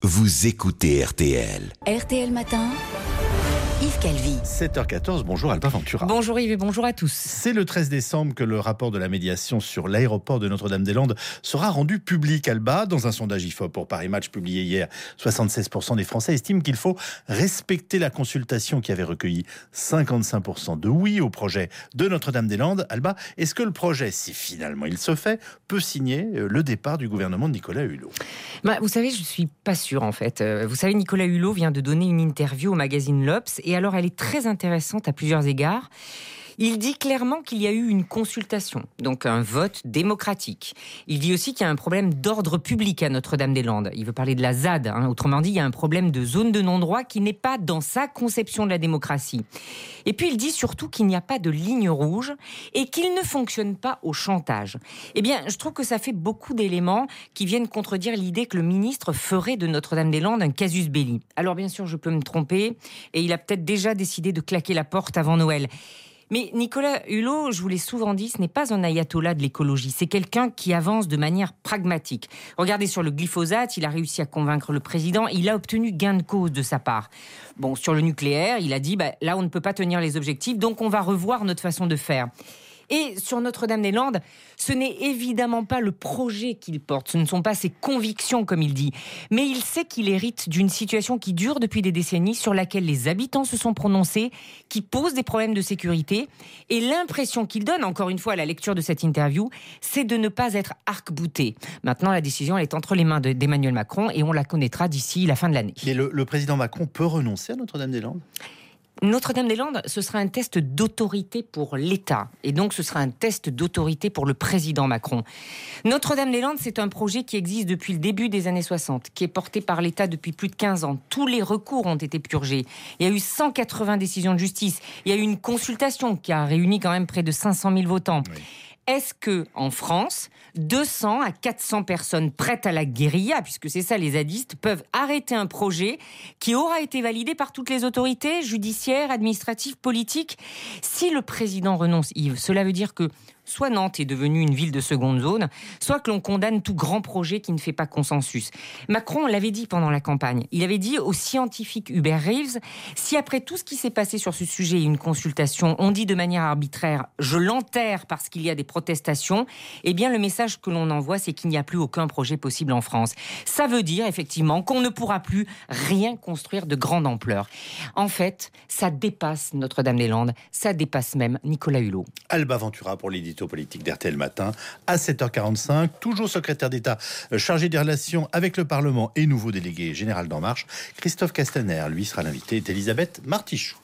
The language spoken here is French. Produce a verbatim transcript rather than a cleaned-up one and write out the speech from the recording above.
vous écoutez R T L. R T L Matin, Yves Calvi. sept heures quatorze, bonjour Alba Ventura. Bonjour Yves et bonjour à tous. C'est le treize décembre que le rapport de la médiation sur l'aéroport de Notre-Dame-des-Landes sera rendu public, Alba. Dans un sondage I F O P pour Paris Match publié hier, soixante-seize pour cent des Français estiment qu'il faut respecter la consultation qui avait recueilli cinquante-cinq pour cent de oui au projet de Notre-Dame-des-Landes. Alba, est-ce que le projet, si finalement il se fait, peut signer le départ du gouvernement de Nicolas Hulot ? Bah, vous savez, je ne suis pas sûre en fait. Euh, vous savez, Nicolas Hulot vient de donner une interview au magazine L'Obs et alors elle est très intéressante à plusieurs égards. Il dit clairement qu'il y a eu une consultation, donc un vote démocratique. Il dit aussi qu'il y a un problème d'ordre public à Notre-Dame-des-Landes. Il veut parler de la Z A D, hein. Autrement dit, il y a un problème de zone de non-droit qui n'est pas dans sa conception de la démocratie. Et puis il dit surtout qu'il n'y a pas de ligne rouge et qu'il ne fonctionne pas au chantage. Eh bien, je trouve que ça fait beaucoup d'éléments qui viennent contredire l'idée que le ministre ferait de Notre-Dame-des-Landes un casus belli. Alors bien sûr, je peux me tromper et il a peut-être déjà décidé de claquer la porte avant Noël. Mais Nicolas Hulot, je vous l'ai souvent dit, ce n'est pas un ayatollah de l'écologie. C'est quelqu'un qui avance de manière pragmatique. Regardez sur le glyphosate, il a réussi à convaincre le président. Il a obtenu gain de cause de sa part. Bon, sur le nucléaire, il a dit, bah, là, on ne peut pas tenir les objectifs, donc on va revoir notre façon de faire. Et sur Notre-Dame-des-Landes, ce n'est évidemment pas le projet qu'il porte, ce ne sont pas ses convictions, comme il dit. Mais il sait qu'il hérite d'une situation qui dure depuis des décennies, sur laquelle les habitants se sont prononcés, qui pose des problèmes de sécurité. Et l'impression qu'il donne, encore une fois à la lecture de cette interview, c'est de ne pas être arc-bouté. Maintenant, la décision elle est entre les mains de, d'Emmanuel Macron et on la connaîtra d'ici la fin de l'année. Mais le, le président Macron peut renoncer à Notre-Dame-des-Landes ? Notre-Dame-des-Landes, ce sera un test d'autorité pour l'État. Et donc, ce sera un test d'autorité pour le président Macron. Notre-Dame-des-Landes, c'est un projet qui existe depuis le début des années soixante, qui est porté par l'État depuis plus de quinze ans. Tous les recours ont été purgés. Il y a eu cent quatre-vingts décisions de justice. Il y a eu une consultation qui a réuni quand même près de cinq cent mille votants. Oui. Est-ce que, en France, deux cents à quatre cents personnes prêtes à la guérilla, puisque c'est ça les zadistes, peuvent arrêter un projet qui aura été validé par toutes les autorités judiciaires, administratives, politiques ? Si le président renonce, Yves, cela veut dire que soit Nantes est devenue une ville de seconde zone, soit que l'on condamne tout grand projet qui ne fait pas consensus. Macron l'avait dit pendant la campagne. Il avait dit au scientifique Hubert Reeves, si après tout ce qui s'est passé sur ce sujet et une consultation, on dit de manière arbitraire, je l'enterre parce qu'il y a des protestations, eh bien le message que l'on envoie, c'est qu'il n'y a plus aucun projet possible en France. Ça veut dire effectivement qu'on ne pourra plus rien construire de grande ampleur. En fait, ça dépasse Notre-Dame-des-Landes, ça dépasse même Nicolas Hulot. Alba Ventura pour l'édito politique d'R T L Matin à sept heures quarante-cinq, toujours secrétaire d'État chargé des relations avec le Parlement et nouveau délégué général d'En Marche. Christophe Castaner, lui, sera l'invité d'Elisabeth Martichoux.